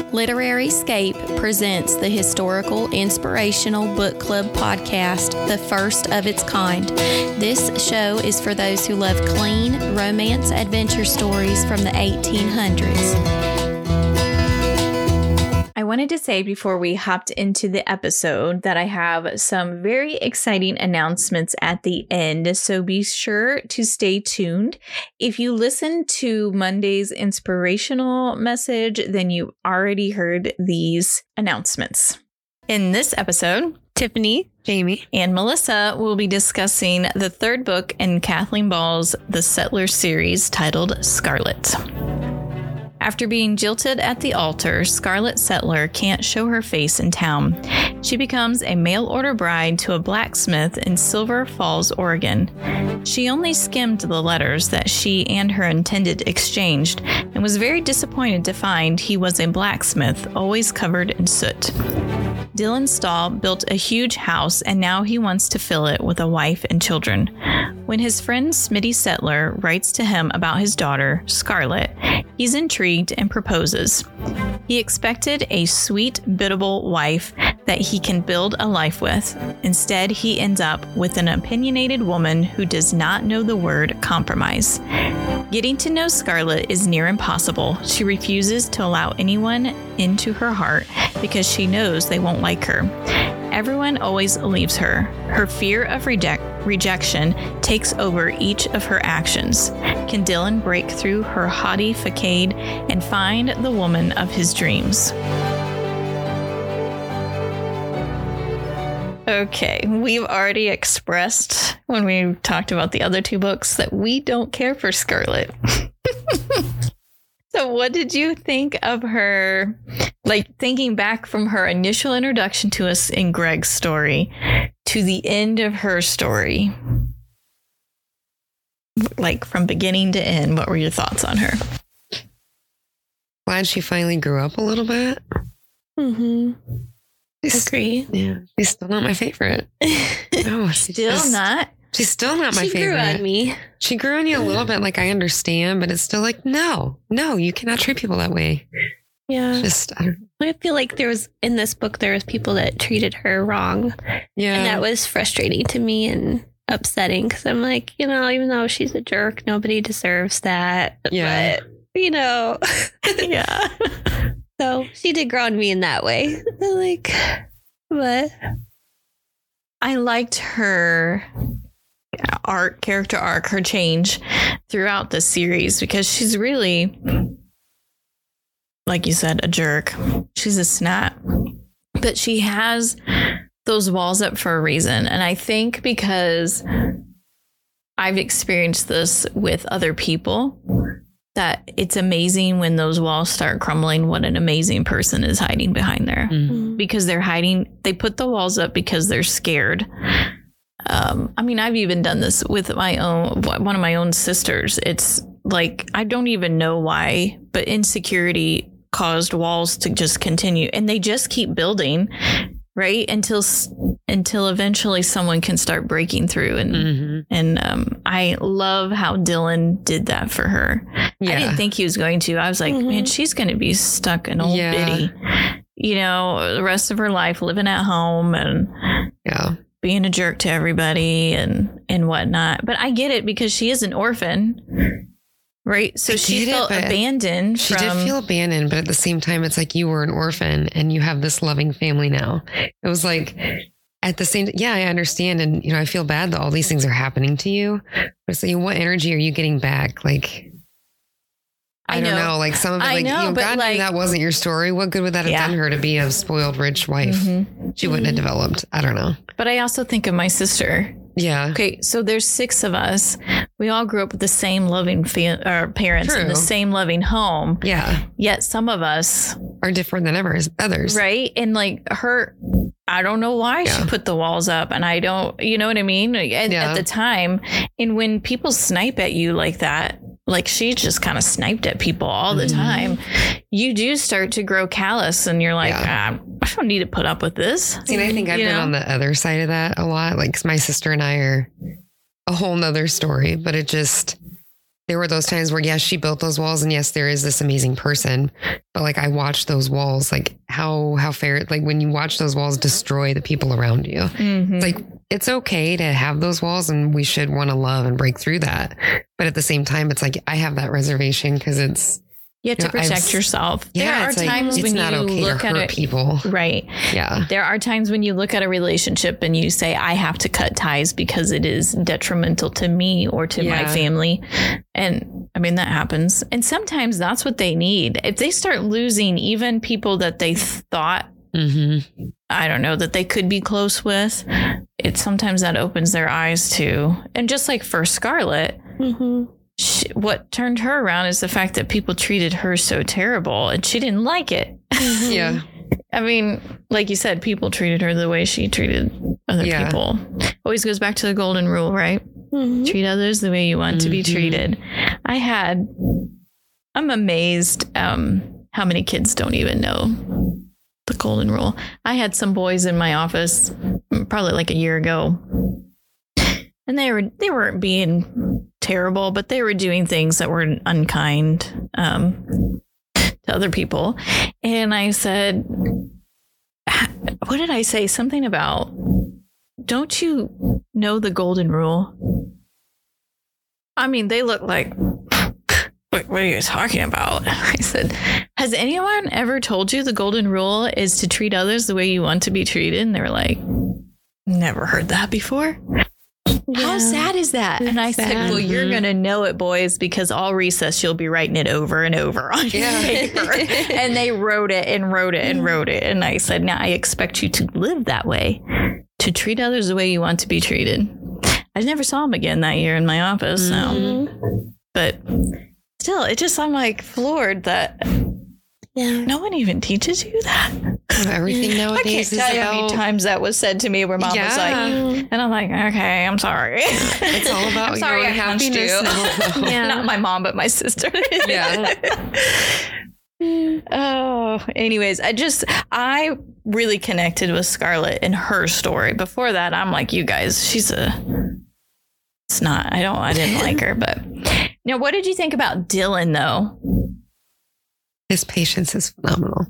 Literary Scape presents the historical, inspirational book club podcast, the first of its kind. This show is for those who love clean, romance adventure stories from the 1800s. I wanted to say before we hopped into the episode that I have some very exciting announcements at the end, so be sure to stay tuned. If you listened to Monday's inspirational message, then you already heard these announcements. In this episode, Tiffany, Jamie, and Melissa will be discussing the third book in Kathleen Ball's The Settler series titled Scarlet. After being jilted at the altar, Scarlet Settler can't show her face in town. She becomes a mail-order bride to a blacksmith in Silver Falls, Oregon. She only skimmed the letters that she and her intended exchanged and was very disappointed to find he was a blacksmith, always covered in soot. Dylan Stahl built a huge house and now he wants to fill it with a wife and children. When his friend Smitty Settler writes to him about his daughter, Scarlet, he's intrigued and proposes. He expected a sweet, biddable wife that he can build a life with. Instead, he ends up with an opinionated woman who does not know the word compromise. Getting to know Scarlet is near impossible. She refuses to allow anyone into her heart because she knows they won't like her. Everyone always leaves her. Her fear of rejection takes over each of her actions. Can Dylan break through her haughty facade and find the woman of his dreams? Okay, we've already expressed when we talked about the other two books that we don't care for Scarlet. So what did you think of her, like thinking back from her initial introduction to us in Greg's story to the end of her story? Like from beginning to end, what were your thoughts on her? Glad she finally grew up a little bit. Mm-hmm. Agree. Yeah, she's still not my favorite. No, still not? She's still not my favorite. She grew on me. She grew on you a little bit, like I understand, but it's still like, no, you cannot treat people that way. Yeah. I feel like in this book, there was people that treated her wrong. Yeah. And that was frustrating to me and upsetting because I'm like, even though she's a jerk, nobody deserves that. Yeah. But, Yeah. So she did grow on me in that way. I'm like, what? I liked her character arc, her change throughout the series because she's really, like you said, a jerk. She's a snap, but she has those walls up for a reason. And I think because I've experienced this with other people, that it's amazing when those walls start crumbling, what an amazing person is hiding behind there. Mm-hmm. Because they put the walls up because they're scared. I've even done this with one of my own sisters. It's like, I don't even know why, but insecurity caused walls to just continue and they just keep building, right? Until eventually someone can start breaking through. And I love how Dylan did that for her. Yeah. I didn't think he was going to. I was like, man, she's going to be stuck in old biddy, the rest of her life living at home and being a jerk to everybody and whatnot. But I get it because she is an orphan. Right. So she felt abandoned. She did feel abandoned. But at the same time, it's like you were an orphan and you have this loving family now. It was like at the same. Yeah, I understand. And, I feel bad that all these things are happening to you. But it's like, what energy are you getting back? Like, I don't know. Like some of it, like, God knew that wasn't your story. What good would that have done her to be a spoiled rich wife? She wouldn't have developed. I don't know. But I also think of my sister. Yeah. Okay. So there's 6 of us. We all grew up with the same loving parents in the same loving home. Yeah. Yet some of us are different than others. Right. And like her, I don't know why she put the walls up and I don't, you know what I mean? At the time. And when people snipe at you like that, like she just kind of sniped at people all the time, you do start to grow callous and you're like, I don't need to put up with this. See, and I think I've been on the other side of that a lot. Like 'cause my sister and I are a whole nother story, but there were those times where, yes, she built those walls, and yes, there is this amazing person, but like I watched those walls, like how fair, like when you watch those walls destroy the people around you, Mhm. like it's okay to have those walls, and we should want to love and break through that. But at the same time, it's like I have that reservation because it's You have to protect yourself. There are it's like, times it's when not you okay look to at hurt it. people. Right. Yeah. There are times when you look at a relationship and you say, I have to cut ties because it is detrimental to me or to my Yeah. family. And I mean, that happens. And sometimes that's what they need. If they start losing even people that they thought, Mm-hmm. I don't know, that they could be close with, sometimes that opens their eyes to. And just like for Scarlett, Mm-hmm. what turned her around is the fact that people treated her so terrible and she didn't like it. Yeah. I mean, like you said, people treated her the way she treated other Yeah. people. Always goes back to the golden rule, right? Mm-hmm. Treat others the way you want to be Mhm. treated. I'm amazed how many kids don't even know the golden rule. I had some boys in my office probably like a year ago, and they weren't being terrible, but they were doing things that were unkind to other people. And I said, what did I say? Something about, don't you know the golden rule? I mean, they look like, what are you talking about? I said, has anyone ever told you the golden rule is to treat others the way you want to be treated? And they were like, never heard that before. How sad is that? And I said, well, you're going to know it, boys, because all recess you'll be writing it over and over on your paper. And they wrote it and wrote it and wrote it. And I said, now I expect you to live that way, to treat others the way you want to be treated. I never saw him again that year in my office. But still, I'm like floored that no one even teaches you that. Everything I can't nowadays is tell you how many about, times that was said to me where mom was like, and I'm like, okay, I'm sorry. it's all about I'm sorry your I punched happiness. you. Yeah. Not my mom, but my sister. Yeah. Oh, anyways, I really connected with Scarlett and her story. Before that, I'm like, you guys, it's not, I didn't like her, but now what did you think about Dylan though? His patience is phenomenal.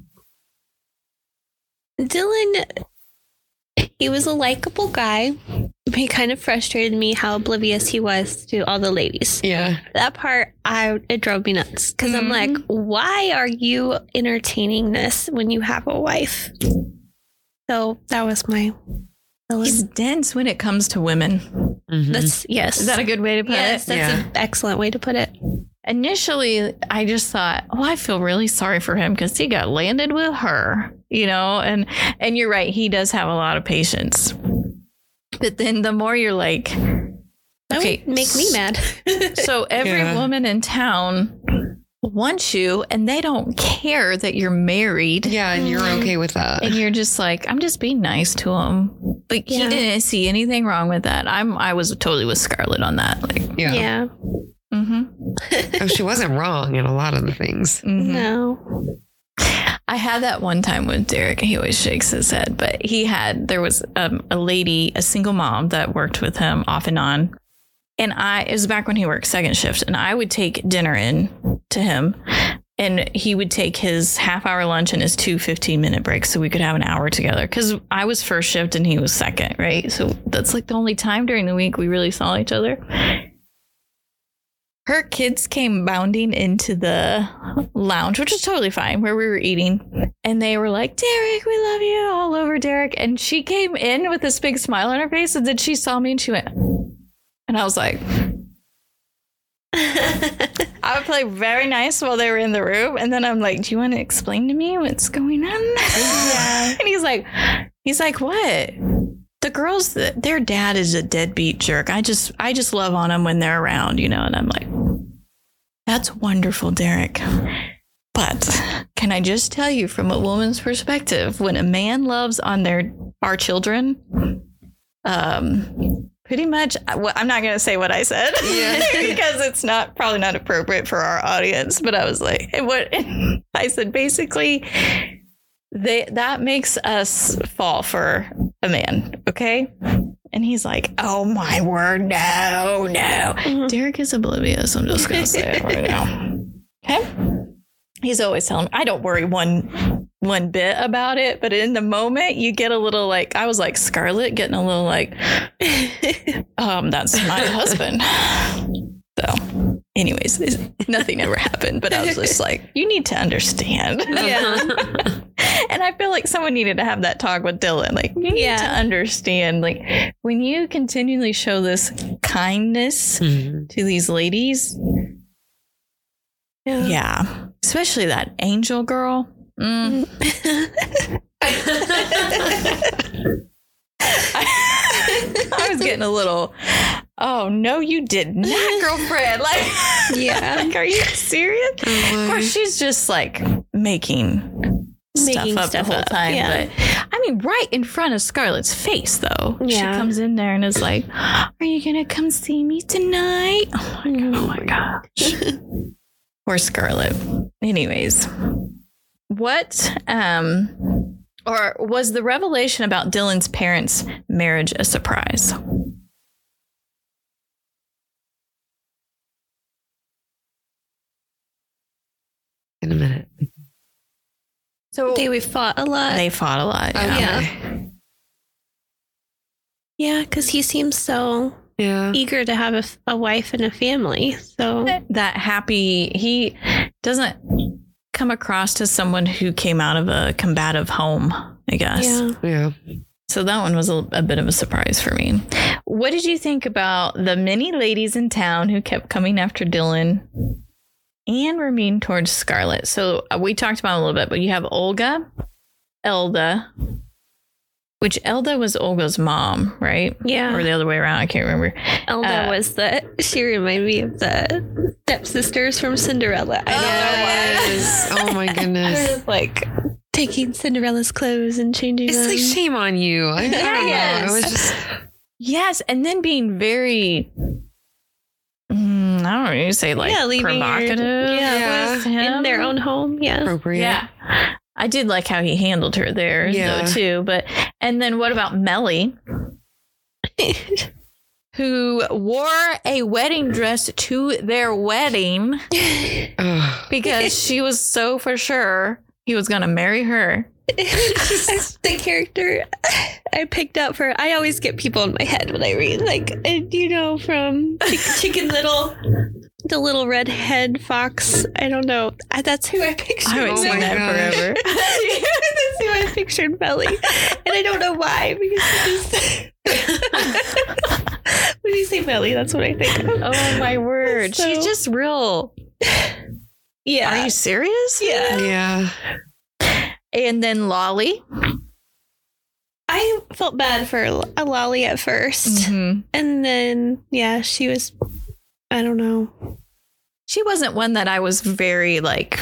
Dylan, he was a likable guy. He kind of frustrated me how oblivious he was to all the ladies. Yeah. That part, it drove me nuts because I'm like, why are you entertaining this when you have a wife? So that was my. He's dense when it comes to women. Mm-hmm. That's yes. Is that a good way to put yes, it? that's an excellent way to put it. Initially, I just thought, I feel really sorry for him because he got landed with her, and you're right. He does have a lot of patience. But then the more you're like, That okay, would make me mad. so every Yeah. woman in town wants you and they don't care that you're married. Yeah, and you're okay with that. And you're just like, I'm just being nice to him. Like he didn't see anything wrong with that. I was totally with Scarlett on that. Like, Yeah. Oh, she wasn't wrong in a lot of the things. No. I had that one time with Derek. He always shakes his head, but there was a lady, a single mom that worked with him off and on. And it was back when he worked second shift, and I would take dinner in to him, and he would take his half-hour lunch and his 2 15-minute breaks so we could have an hour together. Because I was first shift and he was second, right? So that's like the only time during the week we really saw each other. Her kids came bounding into the lounge, which was totally fine, where we were eating. And they were like, Derek, we love you, all over Derek. And she came in with this big smile on her face. And then she saw me and she went, and I was like, I would play very nice while they were in the room. And then I'm like, do you want to explain to me what's going on? Yeah. And he's like, what? The girls, their dad is a deadbeat jerk. I just love on them when they're around, And I'm like, that's wonderful, Derek. But can I just tell you from a woman's perspective, when a man loves on our children, pretty much, I'm not going to say what I said because it's probably not appropriate for our audience. But I was like, I said, basically, that makes us fall for a man. Okay. And he's like, oh my word, no. Derek is oblivious. I'm just going to say it right now. Okay. He's always telling me, I don't worry one bit about it. But in the moment, you get a little like, I was like Scarlett getting a little like, that's my husband. So anyways, nothing ever happened. But I was just like, you need to understand. Yeah. And I feel like someone needed to have that talk with Dylan. Like, you need to understand, like, when you continually show this kindness to these ladies. Yeah. Especially that Angel girl. I was getting a little, oh, no, you did not, girlfriend. Like, like, are you serious? Of course, she's just like making stuff up the whole time. Yeah. But I mean, right in front of Scarlett's face, though. Yeah. She comes in there and is like, are you going to come see me tonight? Oh my gosh. Poor Scarlett. Anyways, what, or was the revelation about Dylan's parents' marriage a surprise? In a minute. So we fought a lot. They fought a lot. Yeah, because he seems so eager to have a wife and a family. So that happy, he doesn't come across as someone who came out of a combative home, I guess. Yeah. So that one was a bit of a surprise for me. What did you think about the many ladies in town who kept coming after Dylan and were mean towards Scarlett? So we talked about it a little bit, but you have Olga, Elda, which Elda was Olga's mom, right? Yeah. Or the other way around. I can't remember. Elda was she reminded me of the stepsisters from Cinderella. Yes. Oh my goodness. Like taking Cinderella's clothes and changing them. It's like shame on you. I don't know. It was just. Yes. And then being very, I don't know, you say like provocative. With him. In their own home. Yeah. Appropriate. Yeah. I did like how he handled her there, though, too. And then what about Melly, who wore a wedding dress to their wedding because she was so for sure he was going to marry her. The character I picked up for, I always get people in my head when I read, like, from Chicken Little. The little redhead fox. I don't know. That's who I pictured. I haven't seen that forever. That's who I pictured Melly. And I don't know why. Because when you say Melly, that's what I think of. Oh, my word. So, she's just real. Yeah. Are you serious? Yeah. And then Lolly. I felt bad for Lolly at first. And then, she was... I don't know. She wasn't one that I was very like,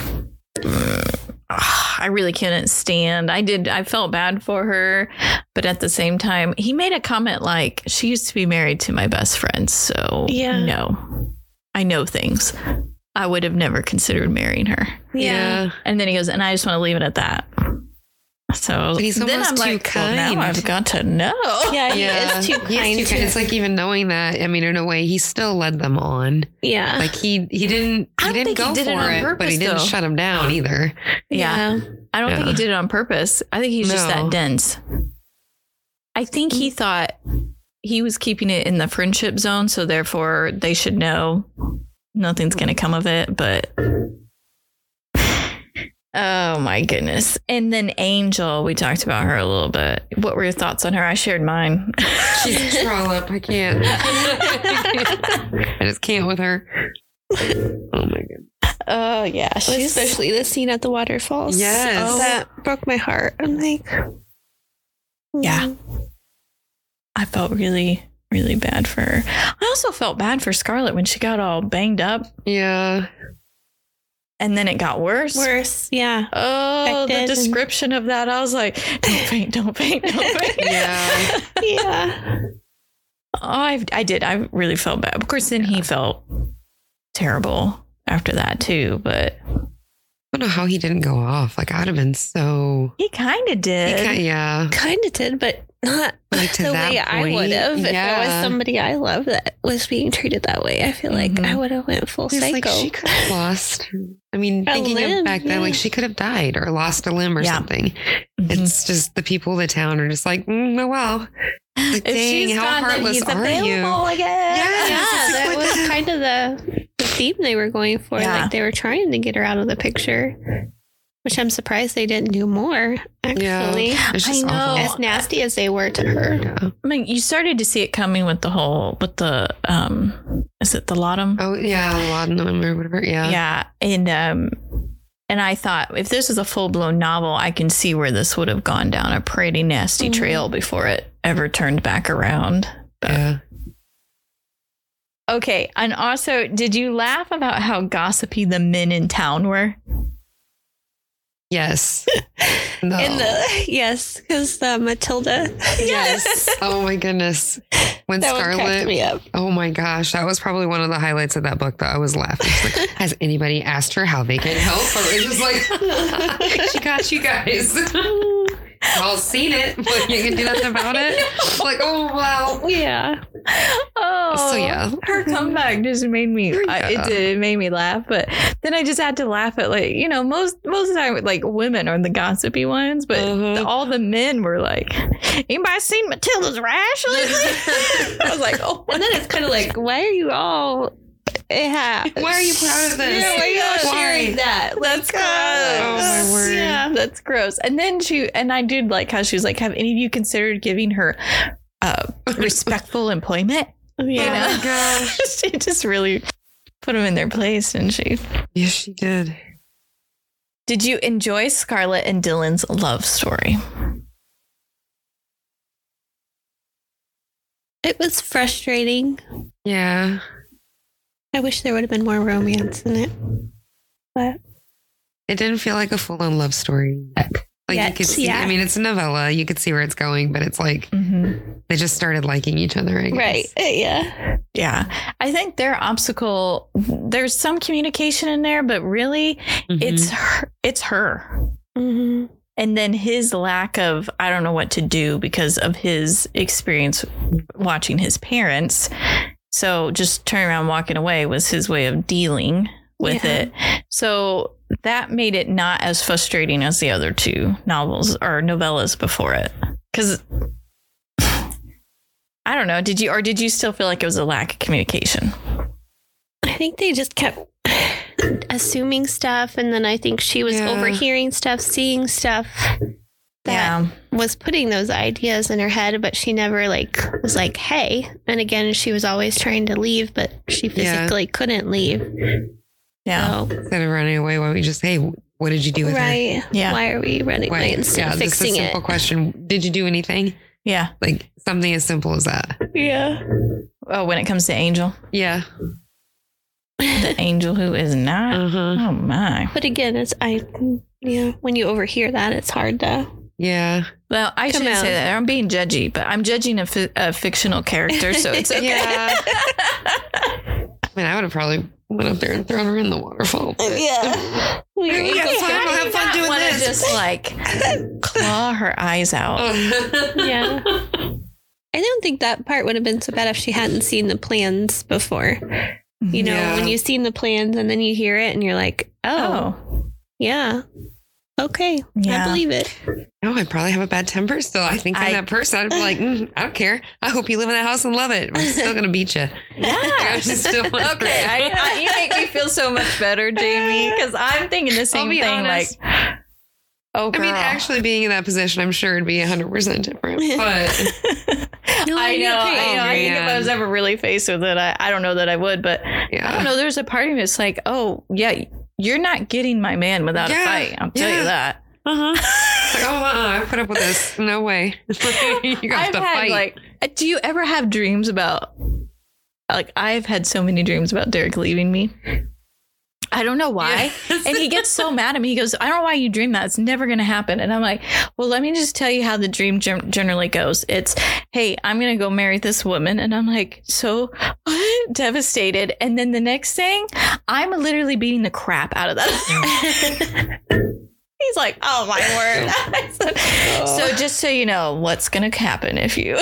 I really couldn't stand. I felt bad for her. But at the same time, he made a comment like, she used to be married to my best friend. So no, I know things. I would have never considered marrying her. Yeah. And then he goes, and I just want to leave it at that. So then I'm like, kind. Well, now I've got to know. Yeah, he is too kind. It's like even knowing that, I mean, in a way, he still led them on. Yeah. Like he didn't go for it, but he didn't shut him down either. Yeah. I don't think he did it on purpose. I think he's just that dense. I think he thought he was keeping it in the friendship zone, so therefore they should know nothing's going to come of it, but... Oh my goodness. And then Angel, we talked about her a little bit. What were your thoughts on her? I shared mine. She's a trollop. I can't. I just can't with her. Oh my goodness. Oh yeah. Especially the scene at the waterfalls. Yes. That broke my heart. I'm like, yeah. I felt really, really bad for her. I also felt bad for Scarlett when she got all banged up. Yeah. And then it got worse. Yeah. Oh, the description of that. I was like, don't faint, don't faint, don't faint. Yeah. Yeah. Oh, I did. I really felt bad. Of course, then he felt terrible after that, too. But I don't know how he didn't go off. Like, I'd have been so... He kind of did. Yeah. Kind of did, but not Like to the that way I point, would have. If it yeah. was somebody I love that was being treated that way, I feel like I would have went full It's psycho. like she could have lost. I mean, A thinking limb, of back then, like yeah. she could have died or lost a limb or Yeah. something. Mhm. It's just the people of the town are just like, oh well. Like, If dang, she's how gone, then heartless he's are you? available again. Yes. Yeah, it's that like, was what the- kind of the theme they were going for. Yeah. Like they were trying to get her out of the picture, which I'm surprised they didn't do more. Actually, It's just I know. awful. as nasty as they were to her. Yeah. I mean, you started to see it coming with the is it the Laudanum? Oh yeah, laudanum or whatever. Yeah. Yeah. And I thought if this was a full blown novel, I can see where this would have gone down a pretty nasty trail before it ever turned back around. But, Yeah. okay. And also, did you laugh about how gossipy the men in town were? Yes. No. In the because Matilda. Yes. Oh my goodness. When That one cracked Scarlet. me up. Oh my gosh, that was probably one of the highlights of that book that I was laughing. She's like, has anybody asked her how they can help? Or it's just like, she got you guys. All seen it, but you can do nothing about it. Like, oh wow. Yeah. Oh, So, yeah. her comeback just made me. It made me laugh, but then I just had to laugh at most of the time like women are the gossipy ones, but all the men were like, "Anybody seen Matilda's rash lately?" I was like, "Oh," And then it's kind of like, why are you all? Why are you proud of this? Yeah, why are you all sharing that? That's gross. Oh my word. Yeah, that's gross. And then I did like how she was like, "Have any of you considered giving her respectful employment?" Yeah. You know? Oh my gosh. She just really put them in their place, didn't she? Yes, she did. Did you enjoy Scarlett and Dylan's love story? It was frustrating. Yeah. I wish there would have been more romance in it. But It didn't feel like a full on love story. Like you Yet, could see, yeah. I mean, it's a novella. You could see where it's going, but it's like they just started liking each other, I guess. right. Yeah. Yeah. I think their obstacle, there's some communication in there, but really it's her. Mm-hmm. And then his lack of, I don't know what to do because of his experience watching his parents. So just turning around, walking away was his way of dealing with it. So that made it not as frustrating as the other two novels or novellas before it. Because I don't know, did you still feel like it was a lack of communication? I think they just kept assuming stuff, and then I think she was Yeah. overhearing stuff, seeing stuff that was putting those ideas in her head, but she never was like, hey. And again, she was always trying to leave, but she physically couldn't leave. Yeah. So, Instead of running away, why don't we just, hey, what did you do with her? right. Yeah. Why are we running away instead of just a fixing simple it? question. Did you do anything? Yeah. Like something as simple as that. Yeah. Oh, when it comes to Angel, Yeah. the angel who is not. Uh-huh. Oh my. But again, when you overhear that, it's hard to. Yeah. Well, I Come shouldn't say out. that. I'm being judgy, but I'm judging a fictional character, so it's okay. Yeah. I mean, I would have probably went up there and thrown her in the waterfall. but- Yeah. Well, your Yeah, ankles fine. hurt. We'll have fun doing wanna this. just like claw her eyes out. Yeah. I don't think that part would have been so bad if she hadn't seen the plans before. You know, Yeah. when you've seen the plans and then you hear it and you're like, oh, Oh, yeah. Okay. Yeah. I believe it. No, I probably have a bad temper still. I think I'm that person. I'd be like, I don't care. I hope you live in that house and love it. I'm still going to beat you. yeah. Still Okay, you make me feel so much better, Jamie, because I'm thinking the same be thing. honest. Like, oh, girl. I mean, actually being in that position, I'm sure it'd be 100% different. But I know. I think if I was ever really faced with it, I don't know that I would, but I don't yeah. know. There's a part of me that's like, oh, yeah, you're not getting my man without a Yeah, fight. I'll tell you that. Like, I put up with this. No way. You got to fight. Do you ever have dreams about, I've had so many dreams about Derek leaving me. I don't know why. Yes. And he gets so mad at me. He goes, I don't know why you dream that. It's never going to happen. And I'm like, well, let me just tell you how the dream generally goes. It's, hey, I'm going to go marry this woman. And I'm like, so what? Devastated. And then the next thing, I'm literally beating the crap out of that. He's like, oh, my word. I said, so just so you know, what's going to happen if you...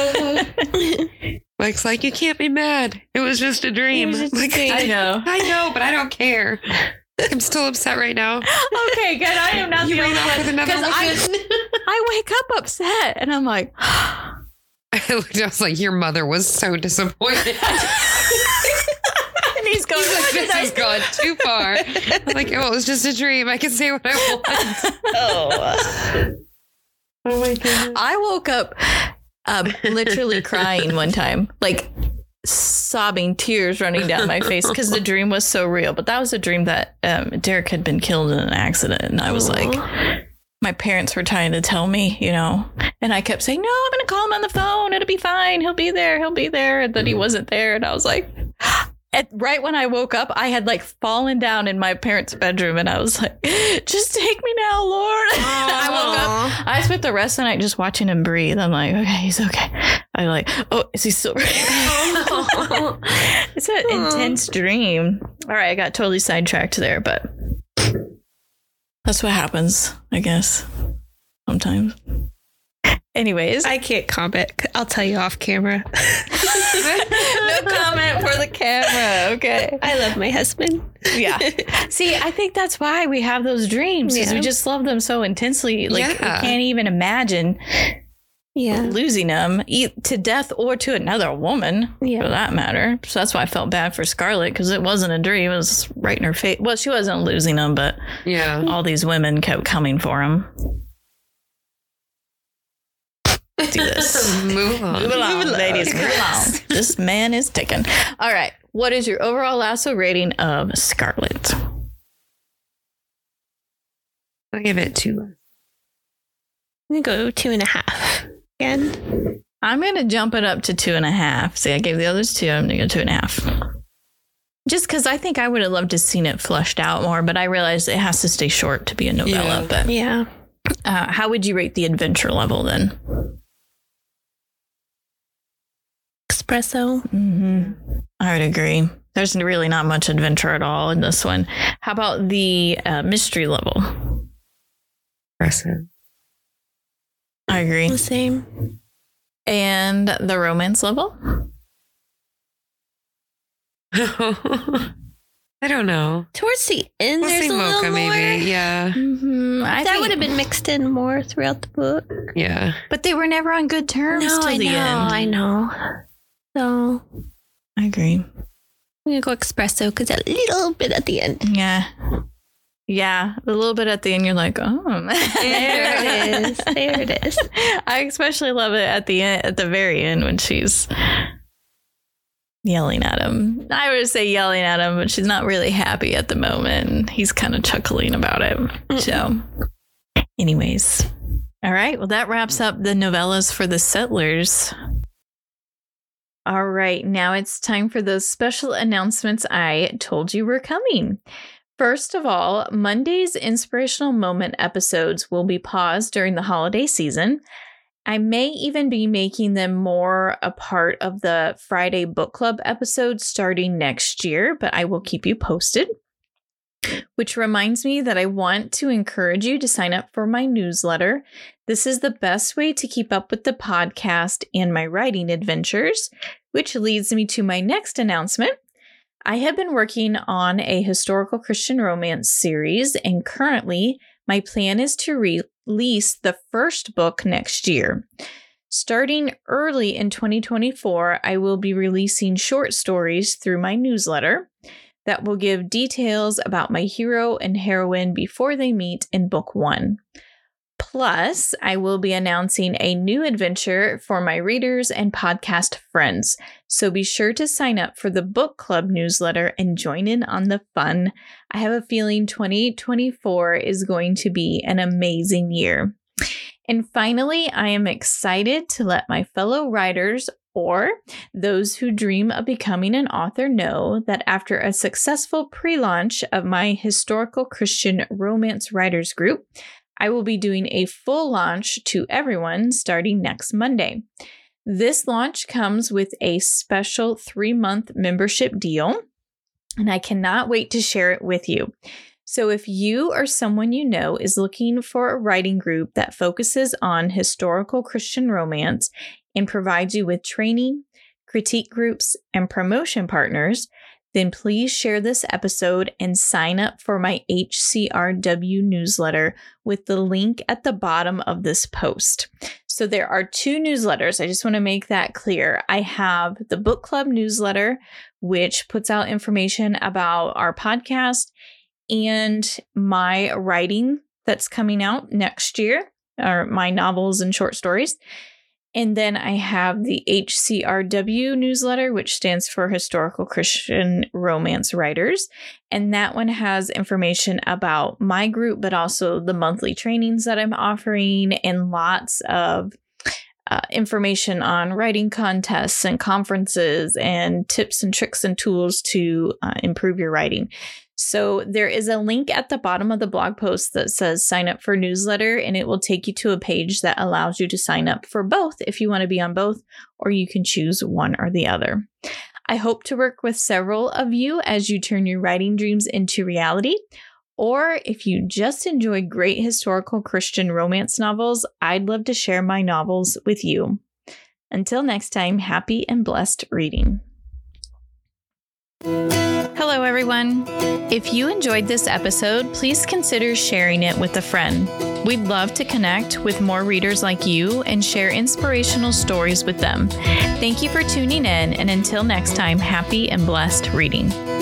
Mike's like, you can't be mad. It was just a dream. Like, I know, but I don't care. I'm still upset right now. Okay, good. I am not the only one. Because I wake up upset and I'm like... I was like, your mother was so disappointed. And he's going, this has gone too far. I'm like, oh, it was just a dream. I can say what I want. Oh my goodness. I woke up literally crying one time, like sobbing, tears running down my face because the dream was so real. But that was a dream that Derek had been killed in an accident. And I was like, my parents were trying to tell me, you know, and I kept saying, no, I'm going to call him on the phone. It'll be fine. He'll be there. He'll be there. And then he wasn't there. And I was like, right when I woke up, I had like fallen down in my parents' bedroom and I was like, just take me now, Lord. I woke up. I spent the rest of the night just watching him breathe. I'm like, okay, he's okay. I'm like, oh, is he still breathing? It's an intense dream. All right, I got totally sidetracked there, but that's what happens, I guess, sometimes. Anyways. I can't comment. I'll tell you off camera. No comment for the camera. Okay. I love my husband. Yeah. See, I think that's why we have those dreams, because we just love them so intensely. Like, we can't even imagine losing them to death or to another woman, for that matter. So that's why I felt bad for Scarlett, because it wasn't a dream. It was right in her face. Well, she wasn't losing them, but all these women kept coming for him. Do this. Move on, ladies. Move on. This man is ticking. All right. What is your overall Lasso rating of Scarlett? I'll give it 2. I'm going to go 2.5 again. I'm going to jump it up to 2.5. See, I gave the others 2. I'm going to go 2.5. Just because I think I would have loved to seen it flushed out more, but I realized it has to stay short to be a novella. But how would you rate the adventure level then? Espresso. I would agree. There's really not much adventure at all in this one. How about the mystery level? Espresso. I agree. The same. And the romance level? I don't know. Towards the end, We'll there's say a little Mocha, more. maybe. Yeah. That would have been mixed in more throughout the book. Yeah. But they were never on good terms till the end. I know. So I agree. I'm going to go espresso because a little bit at the end. Yeah. Yeah. A little bit at the end, you're like, oh. There it is. There it is. I especially love it at the end, at the very end, when she's yelling at him. I would say yelling at him, but she's not really happy at the moment. He's kind of chuckling about it. So anyways. All right. Well, that wraps up the novellas for the Settlers. All right. Now it's time for those special announcements I told you were coming. First of all, Monday's Inspirational Moment episodes will be paused during the holiday season. I may even be making them more a part of the Friday book club episodes starting next year, but I will keep you posted. Which reminds me that I want to encourage you to sign up for my newsletter. This is the best way to keep up with the podcast and my writing adventures, which leads me to my next announcement. I have been working on a historical Christian romance series, and currently my plan is to release the first book next year. Starting early in 2024, I will be releasing short stories through my newsletter that will give details about my hero and heroine before they meet in book 1. Plus, I will be announcing a new adventure for my readers and podcast friends, so be sure to sign up for the book club newsletter and join in on the fun. I have a feeling 2024 is going to be an amazing year. And finally, I am excited to let my fellow writers or those who dream of becoming an author know that after a successful pre-launch of my historical Christian romance writers group, I will be doing a full launch to everyone starting next Monday. This launch comes with a special 3-month membership deal, and I cannot wait to share it with you. So if you or someone you know is looking for a writing group that focuses on historical Christian romance and provides you with training, critique groups, and promotion partners, then please share this episode and sign up for my HCRW newsletter with the link at the bottom of this post. So there are 2 newsletters. I just want to make that clear. I have the book club newsletter, which puts out information about our podcast and my writing that's coming out next year, or my novels and short stories. And then I have the HCRW newsletter, which stands for Historical Christian Romance Writers. And that one has information about my group, but also the monthly trainings that I'm offering and lots of information on writing contests and conferences and tips and tricks and tools to improve your writing. So there is a link at the bottom of the blog post that says sign up for newsletter, and it will take you to a page that allows you to sign up for both if you want to be on both, or you can choose one or the other. I hope to work with several of you as you turn your writing dreams into reality. Or if you just enjoy great historical Christian romance novels, I'd love to share my novels with you. Until next time, happy and blessed reading. Hello, everyone. If you enjoyed this episode, please consider sharing it with a friend. We'd love to connect with more readers like you and share inspirational stories with them. Thank you for tuning in, and until next time, happy and blessed reading.